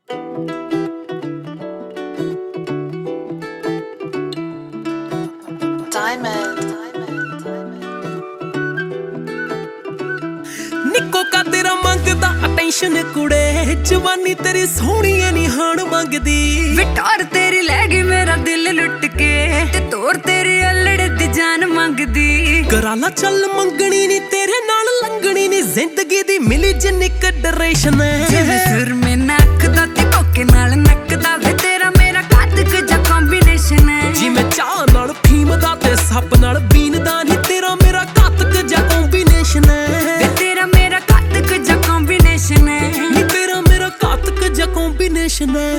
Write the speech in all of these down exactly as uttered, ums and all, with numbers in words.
निक्को का तेरा मंगदा अटेंशन कुड़े, जवानी तेरी सोहनी नी हाण मंगदी। विटार तेरी लै गई मेरा दिल लुट के, ते तोर तेरी अल्लड़ दी जान मंगदी। कराला चल मंगनी नी तेरे नाल लंगनी नी, जिंदगी दी मिली जिन्नी कंडरेशन है। जिवें सुर में नक दा ते कोके नाल नक दा, वे तेरा मेरा कातक जा कॉम्बिनेशन है। जिवें चाह नाल फीम दा ते सप नाल बीन दा, नी तेरा मेरा कातक जा कॉम्बिनेशन है। वे तेरा मेरा कातक जा कॉम्बिनेशन है। नी तेरा मेरा कातक जा कॉम्बिनेशन है।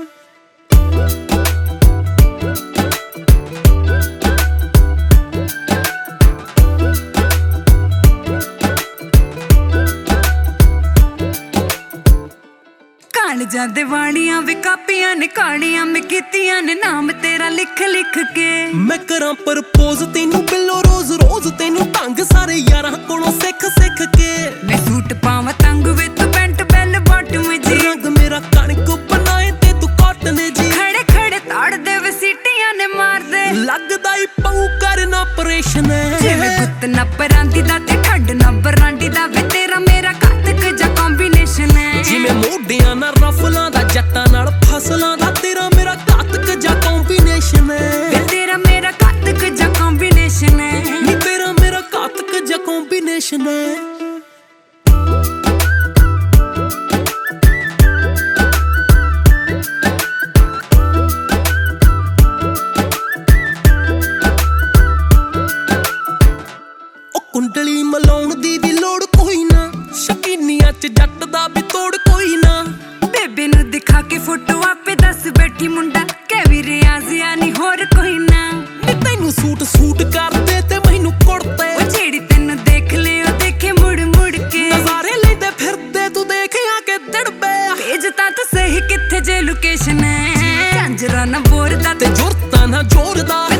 जादे वाणियां वे कापियां ने कालियां मैं कीतियां ने नाम तेरा लिख लिख के। मैं करां प्रपोज तेनू बिलो रोज रोज, तेनू ढंग सारे यारां कोलों सिख सिख के। मैं सूट पावां तंग वे तू पैंट बैल बॉटम जी, रंग मेरा कणक बनाए ते तू कॉटन जी। खड़े खड़े ताड़ दे वे सीटियां ने मार दे, लगदा ही पऊ करना ऑपरेशन है। जिवें गुत्त ना परांदी दा ते ठंड ना बरांडी दा, वे तेरा मेरा कातक जा कॉम्बिनेशन है। जिवें मोढियां ना रफलां दा जट्टां नाल फसलां दा, तेरा मेरा कातक जा कॉम्बिनेशन है। वे तेरा मेरा कातक जा कॉम्बिनेशन है। नी तेरा मेरा कातक जा कॉम्बिनेशन है। कुंडली मलाउण दी भी लोड़ कोई ना, शकीनियां च जट दा भी तोड़ कोई ना। बेबे नू दिखा के फोटो आपे दस बैठी मुंडा, कै भी रियाजिया नी होर कोई ना। नी तैनू सूट सूट कर दे ते मैनू कुड़ते, ओ जेड़ी तैनू देख ले ओ देखे मुड़ मुड़ के। नजारे लेंदे फिरदे तू देख आके दड़बे, भेज ता तू सही कित्थे जे लोकेशन है। झांजरा ना बोरदा ते जुरता ना जोरदा,